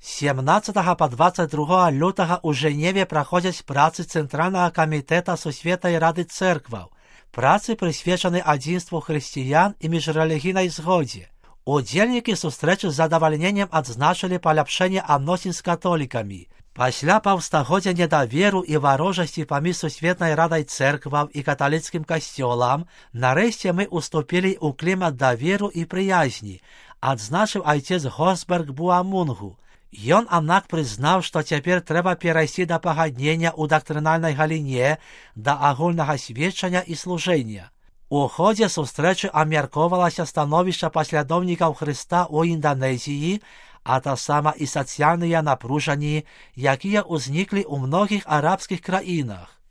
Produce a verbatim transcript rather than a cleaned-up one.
сімнадцятага па двадцять другога лютага у Женеве праходзяць працы Цэнтральнага камітэта Сусветнай Рады Цэркваў. Працы прысвечаны адзінству хрысціян і міжрэлігійнай згодзе. Удзельнікі сустрэчы з задавальненнем адзначылі паляпшэнне адносін з католікамі. Пасля паўстагоддзя недаверу і варожасці паміж Сусветнай Радай Цэркваў і каталіцкім касцёлам, нарэшце мы уступілі ў клімат даверу і прыязні, адзначыў айцец Госберг Буамунгу. Ён, аднак, прызнаў, што цяпер трэба перайсці да пагаднення ў дактрынальнай галіне, да агульнага сведчання і служэння. У ходзе сустрэчы абмяркоўвалася становішча паслядоўнікаў Хрыста ў Інданезіі, а таксама і сацыяльныя напружанні, якія ўзніклі ў многіх арабскіх краінах.